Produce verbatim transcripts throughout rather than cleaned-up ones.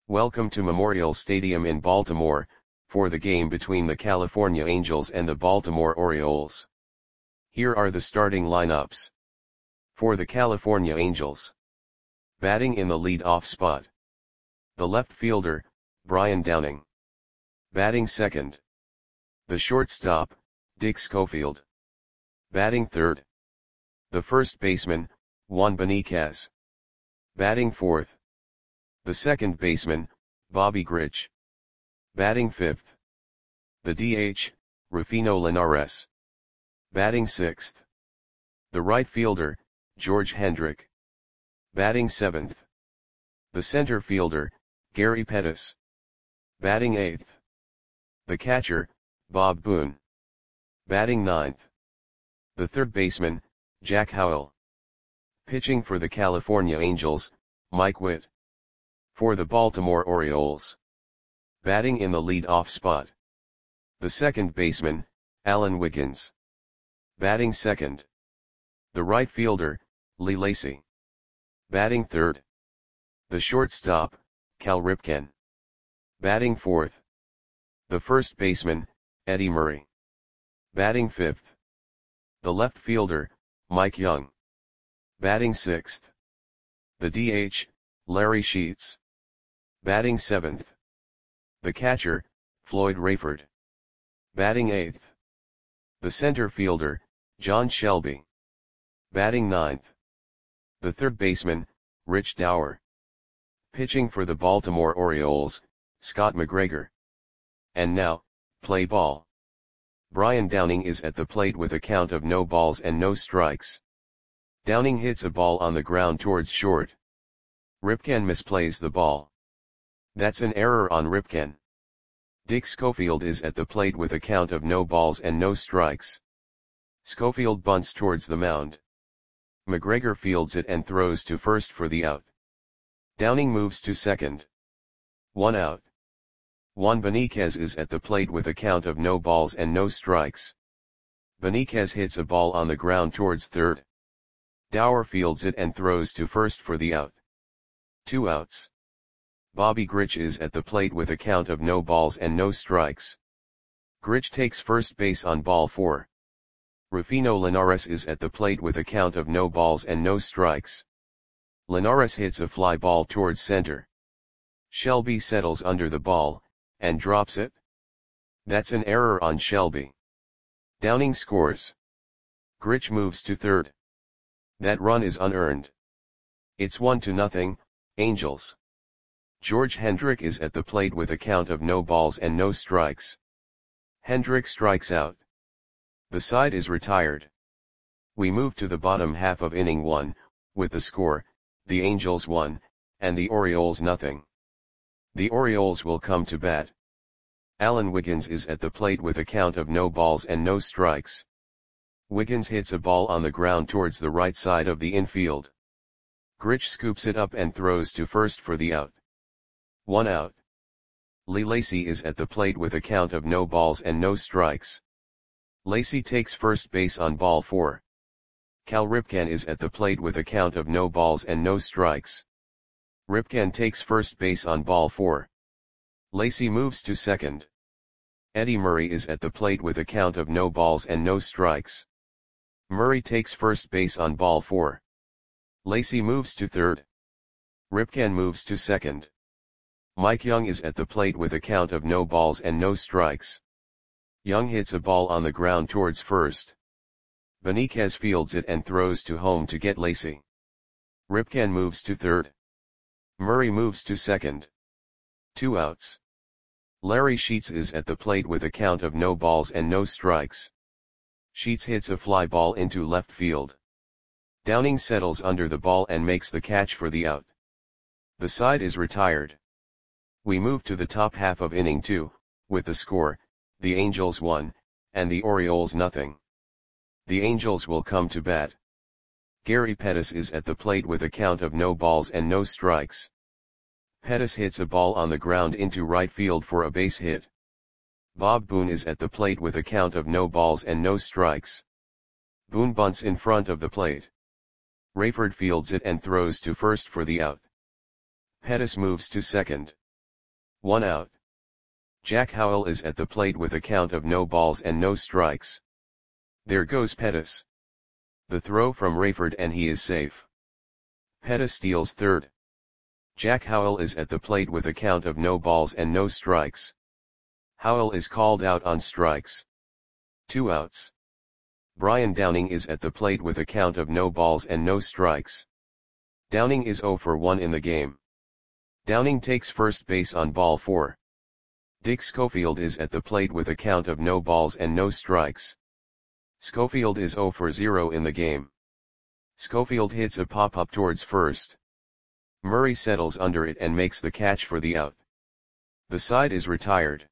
Welcome to Memorial Stadium in Baltimore, for the game between the California Angels and the Baltimore Orioles. Here are the starting lineups. For the California Angels. Batting in the lead-off spot. The left fielder, Brian Downing. Batting second. The shortstop, Dick Schofield. Batting third. The first baseman, Juan Beniquez. Batting fourth. The second baseman, Bobby Grich. Batting fifth. The D H, Rufino Linares. Batting sixth. The right fielder, George Hendrick. Batting seventh. The center fielder, Gary Pettis. Batting eighth. The catcher, Bob Boone. Batting ninth. The third baseman, Jack Howell. Pitching for the California Angels, Mike Witt. For the Baltimore Orioles. Batting in the lead-off spot. The second baseman, Alan Wiggins. Batting second. The right fielder, Lee Lacy. Batting third. The shortstop, Cal Ripken. Batting fourth. The first baseman, Eddie Murray. Batting fifth. The left fielder, Mike Young. Batting sixth. The D H, Larry Sheets. Batting seventh. The catcher, Floyd Rayford. Batting eighth. The center fielder, John Shelby. Batting ninth. The third baseman, Rich Dower. Pitching for the Baltimore Orioles, Scott McGregor. And now, play ball. Brian Downing is at the plate with a count of no balls and no strikes. Downing hits a ball on the ground towards short. Ripken misplays the ball. That's an error on Ripken. Dick Schofield is at the plate with a count of no balls and no strikes. Schofield bunts towards the mound. McGregor fields it and throws to first for the out. Downing moves to second. One out. Juan Beniquez is at the plate with a count of no balls and no strikes. Beniquez hits a ball on the ground towards third. Dower fields it and throws to first for the out. Two outs. Bobby Grich is at the plate with a count of no balls and no strikes. Grich takes first base on ball four. Rufino Linares is at the plate with a count of no balls and no strikes. Linares hits a fly ball towards center. Shelby settles under the ball, and drops it. That's an error on Shelby. Downing scores. Grich moves to third. That run is unearned. It's one to nothing, Angels. George Hendrick is at the plate with a count of no balls and no strikes. Hendrick strikes out. The side is retired. We move to the bottom half of inning one, with the score, the Angels one, and the Orioles nothing. The Orioles will come to bat. Alan Wiggins is at the plate with a count of no balls and no strikes. Wiggins hits a ball on the ground towards the right side of the infield. Grich scoops it up and throws to first for the out. One out. Lee Lacy is at the plate with a count of no balls and no strikes. Lacy takes first base on ball four. Cal Ripken is at the plate with a count of no balls and no strikes. Ripken takes first base on ball four. Lacy moves to second. Eddie Murray is at the plate with a count of no balls and no strikes. Murray takes first base on ball four. Lacy moves to third. Ripken moves to second. Mike Young is at the plate with a count of no balls and no strikes. Young hits a ball on the ground towards first. Beniquez fields it and throws to home to get Lacy. Ripken moves to third. Murray moves to second. Two outs. Larry Sheets is at the plate with a count of no balls and no strikes. Sheets hits a fly ball into left field. Downing settles under the ball and makes the catch for the out. The side is retired. We move to the top half of inning two, with the score, the Angels one, and the Orioles nothing. The Angels will come to bat. Gary Pettis is at the plate with a count of no balls and no strikes. Pettis hits a ball on the ground into right field for a base hit. Bob Boone is at the plate with a count of no balls and no strikes. Boone bunts in front of the plate. Rayford fields it and throws to first for the out. Pettis moves to second. One out. Jack Howell is at the plate with a count of no balls and no strikes. There goes Pettis. The throw from Rayford and he is safe. Pettis steals third. Jack Howell is at the plate with a count of no balls and no strikes. Howell is called out on strikes. Two outs. Brian Downing is at the plate with a count of no balls and no strikes. Downing is oh for one in the game. Downing takes first base on ball four. Dick Schofield is at the plate with a count of no balls and no strikes. Schofield is oh for zero in the game. Schofield hits a pop-up towards first. Murray settles under it and makes the catch for the out. The side is retired.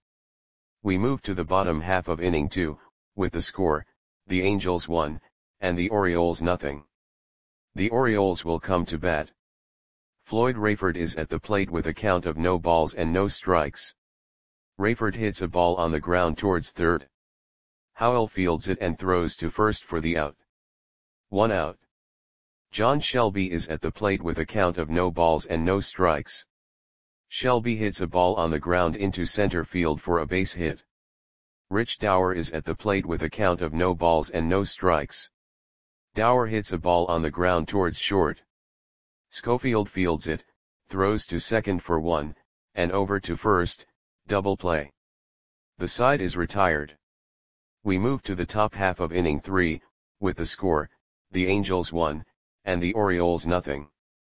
We move to the bottom half of inning two, with the score, the Angels one, and the Orioles nothing. The Orioles will come to bat. Floyd Rayford is at the plate with a count of no balls and no strikes. Rayford hits a ball on the ground towards third. Howell fields it and throws to first for the out. One out. John Shelby is at the plate with a count of no balls and no strikes. Shelby hits a ball on the ground into center field for a base hit. Rich Dower is at the plate with a count of no balls and no strikes. Dower hits a ball on the ground towards short. Schofield fields it, throws to second for one, and over to first, double play. The side is retired. We move to the top half of inning three, with the score, the Angels one, and the Orioles nothing.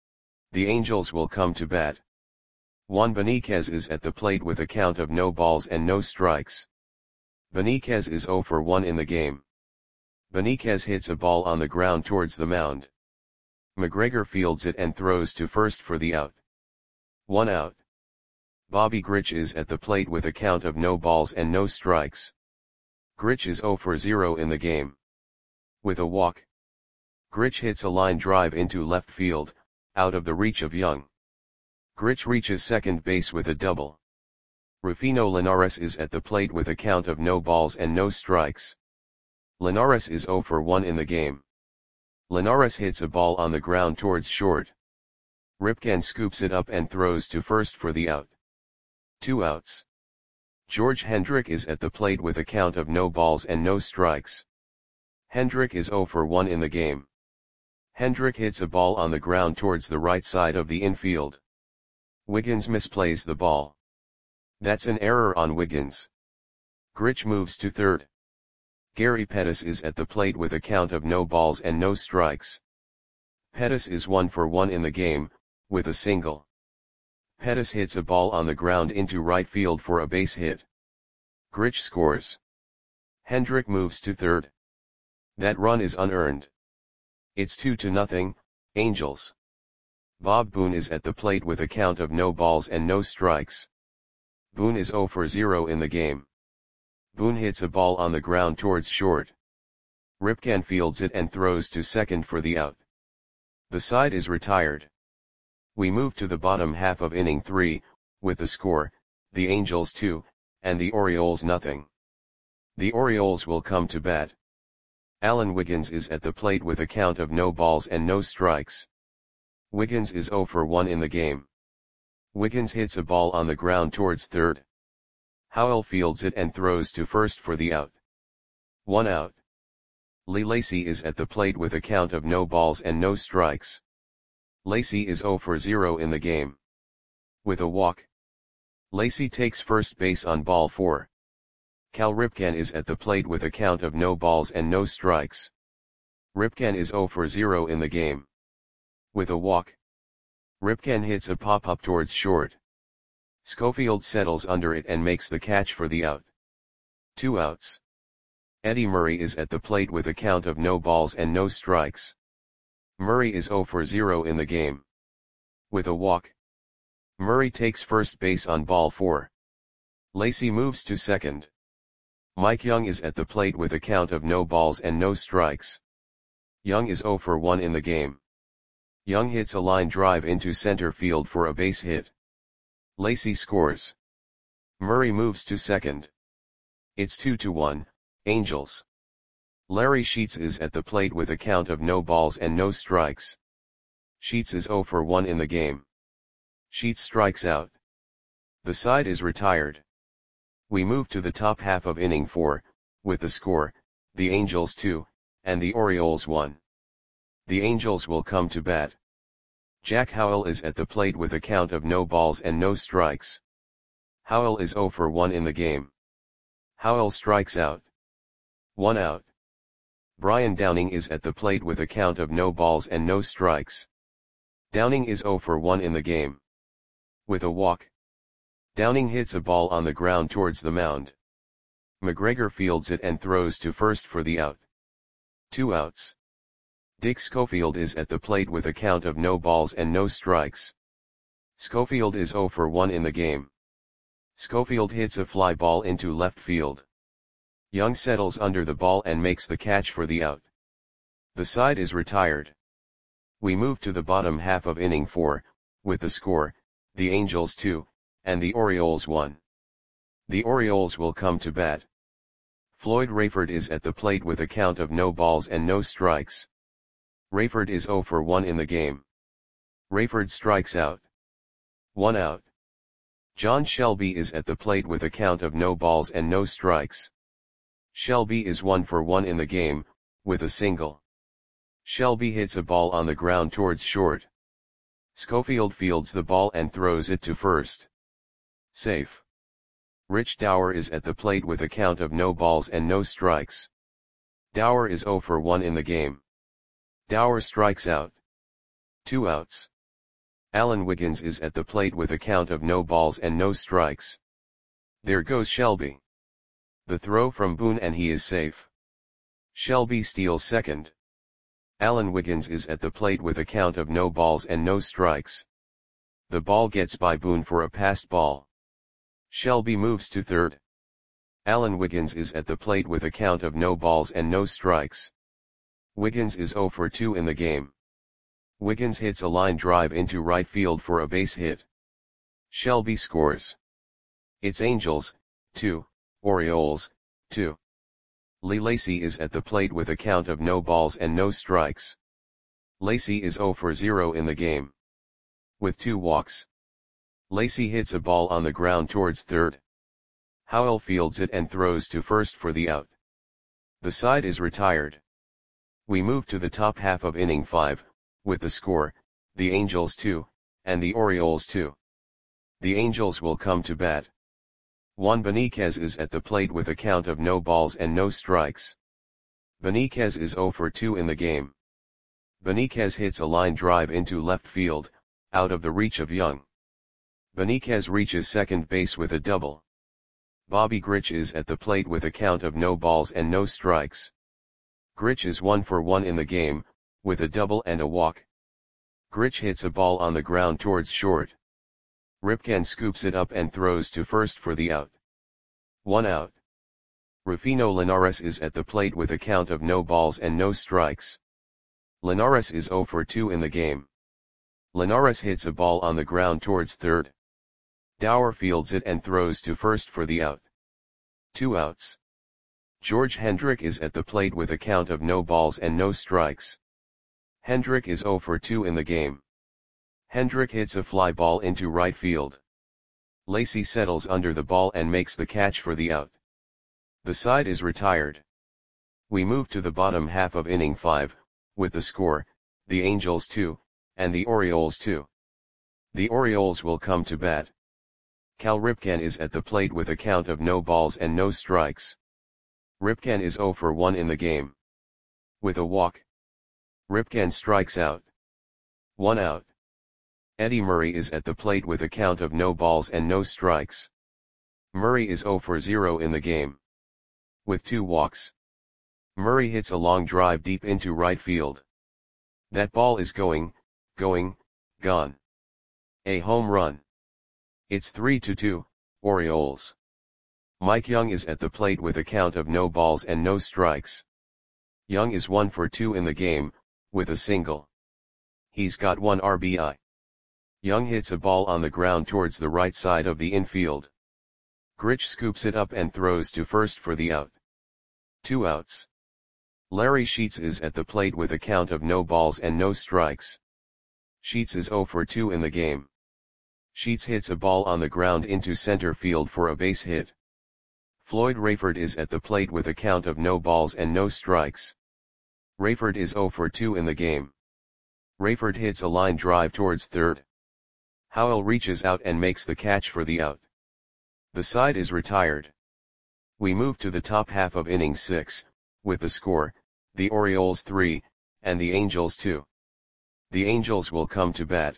The Angels will come to bat. Juan Beniquez is at the plate with a count of no balls and no strikes. Beniquez is oh for one in the game. Beniquez hits a ball on the ground towards the mound. McGregor fields it and throws to first for the out. One out. Bobby Grich is at the plate with a count of no balls and no strikes. Grich is oh for zero in the game. With a walk. Grich hits a line drive into left field, out of the reach of Young. Grich reaches second base with a double. Rufino Linares is at the plate with a count of no balls and no strikes. Linares is oh for one in the game. Linares hits a ball on the ground towards short. Ripken scoops it up and throws to first for the out. Two outs. George Hendrick is at the plate with a count of no balls and no strikes. Hendrick is oh for one in the game. Hendrick hits a ball on the ground towards the right side of the infield. Wiggins misplays the ball. That's an error on Wiggins. Grich moves to third. Gary Pettis is at the plate with a count of no balls and no strikes. Pettis is one for one in the game, with a single. Pettis hits a ball on the ground into right field for a base hit. Grich scores. Hendrick moves to third. That run is unearned. It's two to nothing, Angels. Bob Boone is at the plate with a count of no balls and no strikes. Boone is oh for zero in the game. Boone hits a ball on the ground towards short. Ripken fields it and throws to second for the out. The side is retired. We move to the bottom half of inning three, with the score, the Angels two, and the Orioles nothing. The Orioles will come to bat. Alan Wiggins is at the plate with a count of no balls and no strikes. Wiggins is oh for one in the game. Wiggins hits a ball on the ground towards third. Howell fields it and throws to first for the out. One out. Lee Lacy is at the plate with a count of no balls and no strikes. Lacy is oh for zero in the game. With a walk. Lacy takes first base on ball four. Cal Ripken is at the plate with a count of no balls and no strikes. Ripken is oh for zero in the game. With a walk. Ripken hits a pop-up towards short. Schofield settles under it and makes the catch for the out. Two outs. Eddie Murray is at the plate with a count of no balls and no strikes. Murray is oh for zero in the game. With a walk. Murray takes first base on ball four. Lacy moves to second. Mike Young is at the plate with a count of no balls and no strikes. Young is oh for one in the game. Young hits a line drive into center field for a base hit. Lacy scores. Murray moves to second. It's two to one, Angels. Larry Sheets is at the plate with a count of no balls and no strikes. Sheets is oh for one in the game. Sheets strikes out. The side is retired. We move to the top half of inning four, with the score, the Angels two, and the Orioles one. The Angels will come to bat. Jack Howell is at the plate with a count of no balls and no strikes. Howell is oh for one in the game. Howell strikes out. One out. Brian Downing is at the plate with a count of no balls and no strikes. Downing is oh for one in the game. With a walk. Downing hits a ball on the ground towards the mound. McGregor fields it and throws to first for the out. Two outs. Dick Schofield is at the plate with a count of no balls and no strikes. Schofield is oh for one in the game. Schofield hits a fly ball into left field. Young settles under the ball and makes the catch for the out. The side is retired. We move to the bottom half of inning four, with the score, the Angels two, and the Orioles one. The Orioles will come to bat. Floyd Rayford is at the plate with a count of no balls and no strikes. Rayford is oh for one in the game. Rayford strikes out. One out. John Shelby is at the plate with a count of no balls and no strikes. Shelby is one for one in the game, with a single. Shelby hits a ball on the ground towards short. Schofield fields the ball and throws it to first. Safe. Rich Dower is at the plate with a count of no balls and no strikes. Dower is oh for one in the game. Dower strikes out. Two outs. Alan Wiggins is at the plate with a count of no balls and no strikes. There goes Shelby. The throw from Boone and he is safe. Shelby steals second. Alan Wiggins is at the plate with a count of no balls and no strikes. The ball gets by Boone for a passed ball. Shelby moves to third. Alan Wiggins is at the plate with a count of no balls and no strikes. Wiggins is oh for two in the game. Wiggins hits a line drive into right field for a base hit. Shelby scores. It's Angels, two, Orioles, two. Lee Lacy is at the plate with a count of no balls and no strikes. Lacy is oh for zero in the game. With two walks. Lacy hits a ball on the ground towards third. Howell fields it and throws to first for the out. The side is retired. We move to the top half of inning five, with the score, the Angels two, and the Orioles two. The Angels will come to bat. Juan Beniquez is at the plate with a count of no balls and no strikes. Beniquez is oh for two in the game. Beniquez hits a line drive into left field, out of the reach of Young. Beniquez reaches second base with a double. Bobby Grich is at the plate with a count of no balls and no strikes. Grich is one for one in the game, with a double and a walk. Grich hits a ball on the ground towards short. Ripken scoops it up and throws to first for the out. One out. Rufino Linares is at the plate with a count of no balls and no strikes. Linares is oh for two in the game. Linares hits a ball on the ground towards third. Dower fields it and throws to first for the out. Two outs. George Hendrick is at the plate with a count of no balls and no strikes. Hendrick is oh for two in the game. Hendrick hits a fly ball into right field. Lacy settles under the ball and makes the catch for the out. The side is retired. We move to the bottom half of inning five, with the score, the Angels two, and the Orioles two. The Orioles will come to bat. Cal Ripken is at the plate with a count of no balls and no strikes. Ripken is oh for one in the game. With a walk. Ripken strikes out. One out. Eddie Murray is at the plate with a count of no balls and no strikes. Murray is oh for zero in the game. With two walks. Murray hits a long drive deep into right field. That ball is going, going, gone. A home run. It's three to two, Orioles. Mike Young is at the plate with a count of no balls and no strikes. Young is one for two in the game, with a single. He's got one R B I. Young hits a ball on the ground towards the right side of the infield. Grich scoops it up and throws to first for the out. Two outs. Larry Sheets is at the plate with a count of no balls and no strikes. Sheets is oh for two in the game. Sheets hits a ball on the ground into center field for a base hit. Floyd Rayford is at the plate with a count of no balls and no strikes. Rayford is zero for two in the game. Rayford hits a line drive towards third. Howell reaches out and makes the catch for the out. The side is retired. We move to the top half of inning six, with the score, the Orioles three, and the Angels two. The Angels will come to bat.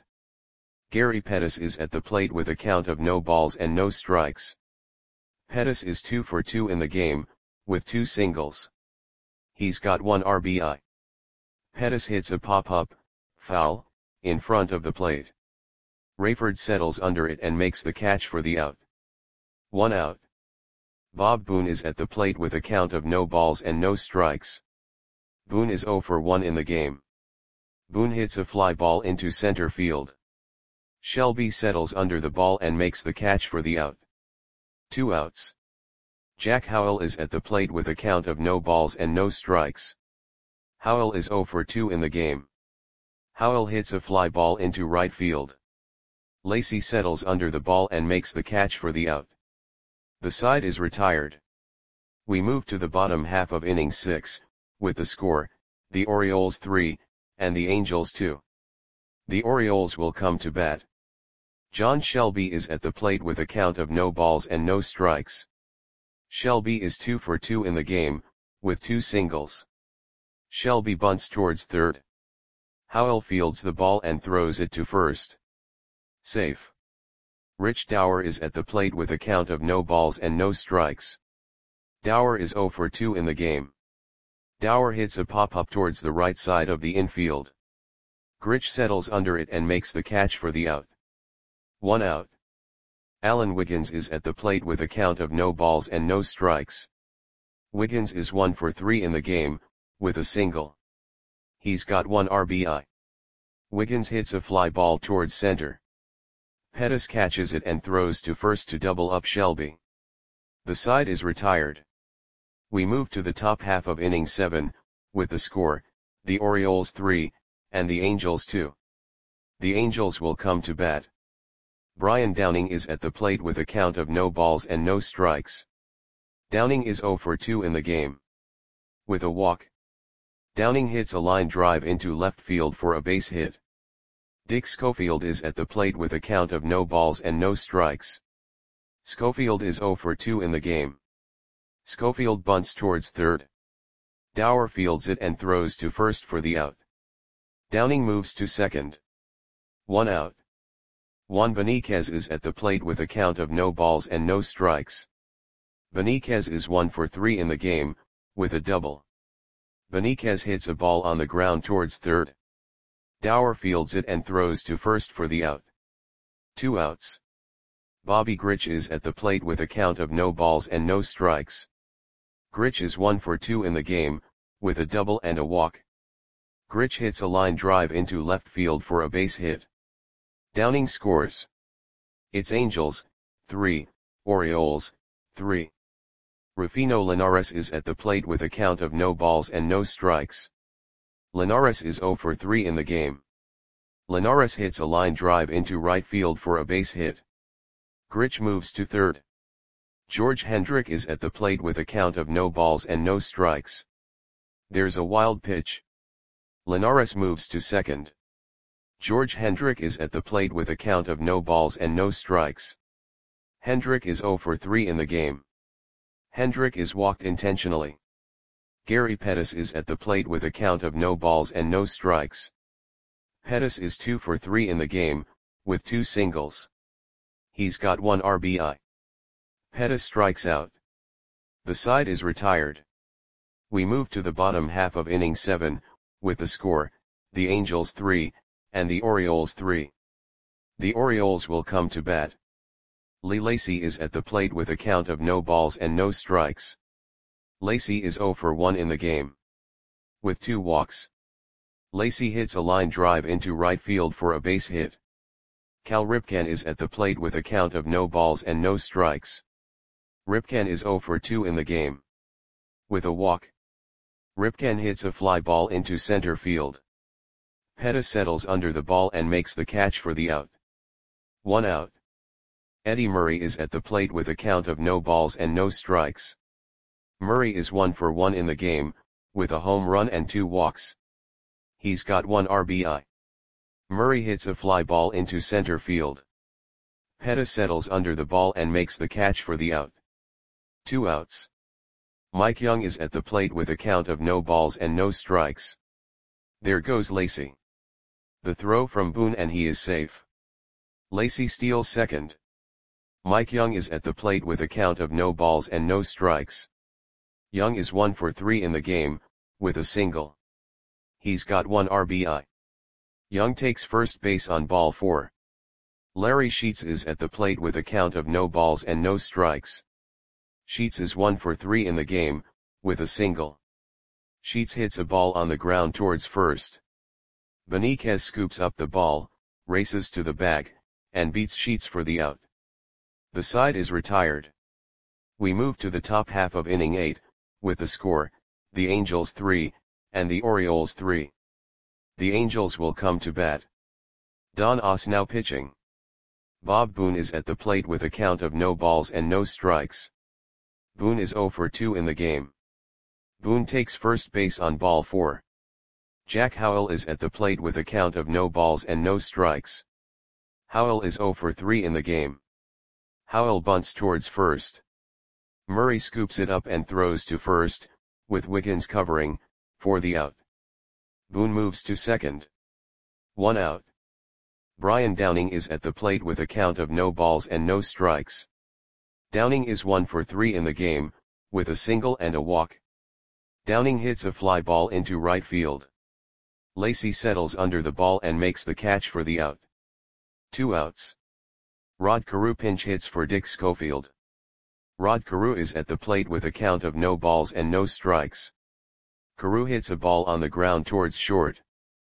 Gary Pettis is at the plate with a count of no balls and no strikes. Pettis is two for two in the game, with two singles. He's got one R B I. Pettis hits a pop-up, foul, in front of the plate. Rayford settles under it and makes the catch for the out. One out. Bob Boone is at the plate with a count of no balls and no strikes. Boone is zero for one in the game. Boone hits a fly ball into center field. Shelby settles under the ball and makes the catch for the out. Two outs. Jack Howell is at the plate with a count of no balls and no strikes. Howell is zero for two in the game. Howell hits a fly ball into right field. Lacy settles under the ball and makes the catch for the out. The side is retired. We move to the bottom half of inning six, with the score, the Orioles three, and the Angels two. The Orioles will come to bat. John Shelby is at the plate with a count of no balls and no strikes. Shelby is two for two in the game, with two singles. Shelby bunts towards third. Howell fields the ball and throws it to first. Safe. Rich Dower is at the plate with a count of no balls and no strikes. Dower is zero for two in the game. Dower hits a pop-up towards the right side of the infield. Grich settles under it and makes the catch for the out. One out. Alan Wiggins is at the plate with a count of no balls and no strikes. Wiggins is one for three in the game, with a single. He's got one R B I. Wiggins hits a fly ball towards center. Pettis catches it and throws to first to double up Shelby. The side is retired. We move to the top half of inning seven, with the score, the Orioles three, and the Angels two. The Angels will come to bat. Brian Downing is at the plate with a count of no balls and no strikes. Downing is zero for two in the game. With a walk. Downing hits a line drive into left field for a base hit. Dick Schofield is at the plate with a count of no balls and no strikes. Schofield is zero for two in the game. Schofield bunts towards third. Dower fields it and throws to first for the out. Downing moves to second. One out. Juan Beniquez is at the plate with a count of no balls and no strikes. Beniquez is one for three in the game, with a double. Beniquez hits a ball on the ground towards third. Dower fields it and throws to first for the out. Two outs. Bobby Grich is at the plate with a count of no balls and no strikes. Grich is one for two in the game, with a double and a walk. Grich hits a line drive into left field for a base hit. Downing scores. It's Angels, three, Orioles, three. Rufino Linares is at the plate with a count of no balls and no strikes. Linares is zero for three in the game. Linares hits a line drive into right field for a base hit. Grich moves to third. George Hendrick is at the plate with a count of no balls and no strikes. There's a wild pitch. Linares moves to second. George Hendrick is at the plate with a count of no balls and no strikes. Hendrick is zero for three in the game. Hendrick is walked intentionally. Gary Pettis is at the plate with a count of no balls and no strikes. Pettis is two for three in the game, with two singles. He's got one R B I. Pettis strikes out. The side is retired. We move to the bottom half of inning seven, with the score, the Angels three, and the Orioles three. The Orioles will come to bat. Lee Lacy is at the plate with a count of no balls and no strikes. Lacy is zero for one in the game. With two walks. Lacy hits a line drive into right field for a base hit. Cal Ripken is at the plate with a count of no balls and no strikes. Ripken is zero for two in the game. With a walk. Ripken hits a fly ball into center field. Pettis settles under the ball and makes the catch for the out. One out. Eddie Murray is at the plate with a count of no balls and no strikes. Murray is one for one in the game, with a home run and two walks. He's got one R B I. Murray hits a fly ball into center field. Peta settles under the ball and makes the catch for the out. Two outs. Mike Young is at the plate with a count of no balls and no strikes. There goes Lacy. The throw from Boone and he is safe. Lacy steals second. Mike Young is at the plate with a count of no balls and no strikes. Young is one for three in the game, with a single. He's got one R B I. Young takes first base on ball four. Larry Sheets is at the plate with a count of no balls and no strikes. Sheets is one for three in the game, with a single. Sheets hits a ball on the ground towards first. Benitez scoops up the ball, races to the bag, and beats Sheets for the out. The side is retired. We move to the top half of inning eight, with the score, the Angels three, and the Orioles three. The Angels will come to bat. Don Oss now pitching. Bob Boone is at the plate with a count of no balls and no strikes. Boone is zero for two in the game. Boone takes first base on ball four. Jack Howell is at the plate with a count of no balls and no strikes. Howell is zero for three in the game. Howell bunts towards first. Murray scoops it up and throws to first, with Wiggins covering, for the out. Boone moves to second. One out. Brian Downing is at the plate with a count of no balls and no strikes. Downing is one for three in the game, with a single and a walk. Downing hits a fly ball into right field. Lacy settles under the ball and makes the catch for the out. Two outs. Rod Carew pinch hits for Dick Schofield. Rod Carew is at the plate with a count of no balls and no strikes. Carew hits a ball on the ground towards short.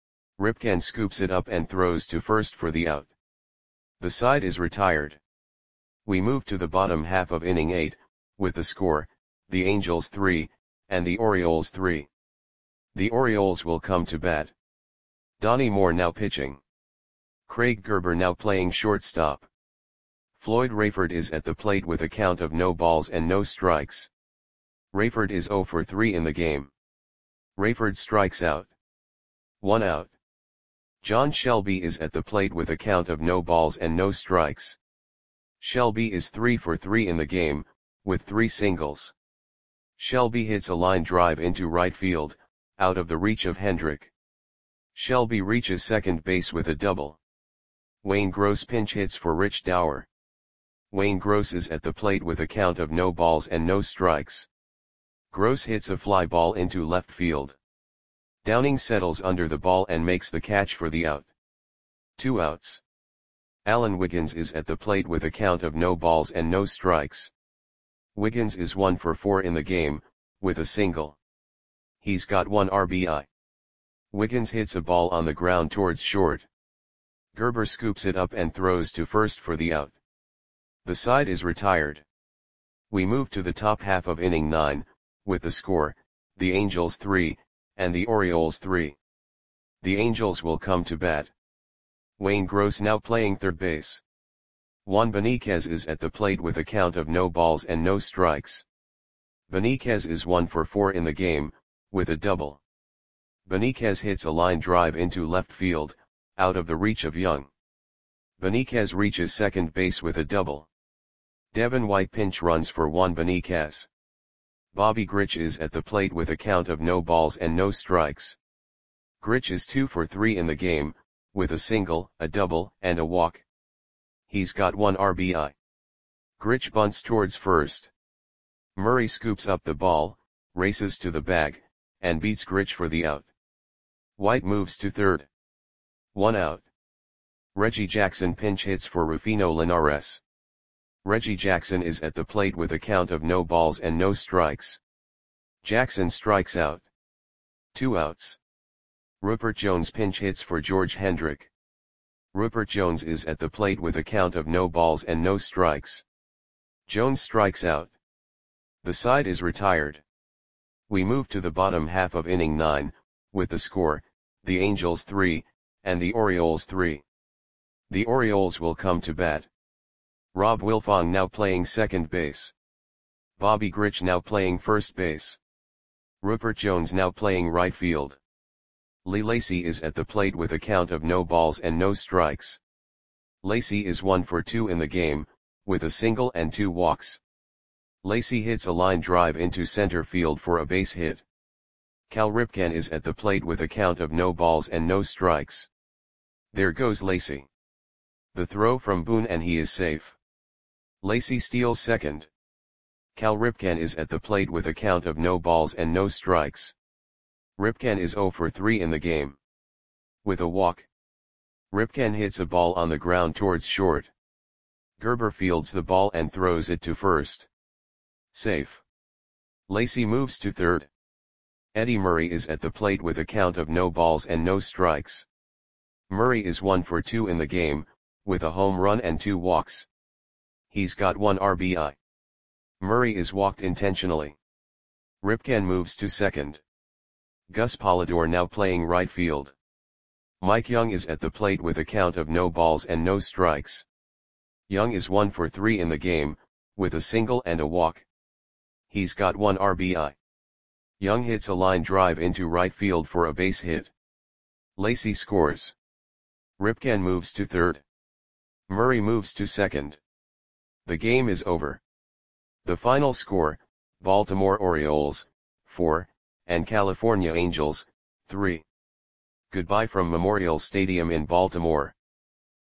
Ripken scoops it up and throws to first for the out. The side is retired. We move to the bottom half of inning eight, with the score, the Angels three, and the Orioles three. The Orioles will come to bat. Donnie Moore now pitching. Craig Gerber now playing shortstop. Floyd Rayford is at the plate with a count of no balls and no strikes. Rayford is zero for three in the game. Rayford strikes out. One out. John Shelby is at the plate with a count of no balls and no strikes. Shelby is three for three in the game, with three singles. Shelby hits a line drive into right field, out of the reach of Hendrick. Shelby reaches second base with a double. Wayne Gross pinch hits for Rich Dower. Wayne Gross is at the plate with a count of no balls and no strikes. Gross hits a fly ball into left field. Downing settles under the ball and makes the catch for the out. Two outs. Alan Wiggins is at the plate with a count of no balls and no strikes. Wiggins is one for four in the game, with a single. He's got one R B I. Wiggins hits a ball on the ground towards short. Gerber scoops it up and throws to first for the out. The side is retired. We move to the top half of inning nine, with the score, the Angels three, and the Orioles three. The Angels will come to bat. Wayne Gross now playing third base. Juan Benitez is at the plate with a count of no balls and no strikes. Benitez is one for four in the game, with a double. Benitez hits a line drive into left field, out of the reach of Young. Benitez reaches second base with a double. Devin White pinch runs for Juan Benitez. Bobby Grich is at the plate with a count of no balls and no strikes. Grich is two for three in the game, with a single, a double, and a walk. He's got one R B I. Grich bunts towards first. Murray scoops up the ball, races to the bag, and beats Grich for the out. White moves to third. One out. Reggie Jackson pinch hits for Rufino Linares. Reggie Jackson is at the plate with a count of no balls and no strikes. Jackson strikes out. Two outs. Rupert Jones pinch hits for George Hendrick. Rupert Jones is at the plate with a count of no balls and no strikes. Jones strikes out. The side is retired. We move to the bottom half of inning nine, with the score, the Angels three, and the Orioles three. The Orioles will come to bat. Rob Wilfong now playing second base. Bobby Grich now playing first base. Rupert Jones now playing right field. Lee Lacy is at the plate with a count of no balls and no strikes. Lacy is one for two in the game, with a single and two walks. Lacy hits a line drive into center field for a base hit. Cal Ripken is at the plate with a count of no balls and no strikes. There goes Lacy. The throw from Boone and he is safe. Lacy steals second. Cal Ripken is at the plate with a count of no balls and no strikes. Ripken is zero for three in the game. With a walk. Ripken hits a ball on the ground towards short. Gerber fields the ball and throws it to first. Safe. Lacy moves to third. Eddie Murray is at the plate with a count of no balls and no strikes. Murray is one for two in the game, with a home run and two walks. He's got one R B I. Murray is walked intentionally. Ripken moves to second. Gus Polidor now playing right field. Mike Young is at the plate with a count of no balls and no strikes. Young is one for three in the game, with a single and a walk. He's got one R B I. Young hits a line drive into right field for a base hit. Lacy scores. Ripken moves to third. Murray moves to second. The game is over. The final score, Baltimore Orioles, four, and California Angels, three. Goodbye from Memorial Stadium in Baltimore.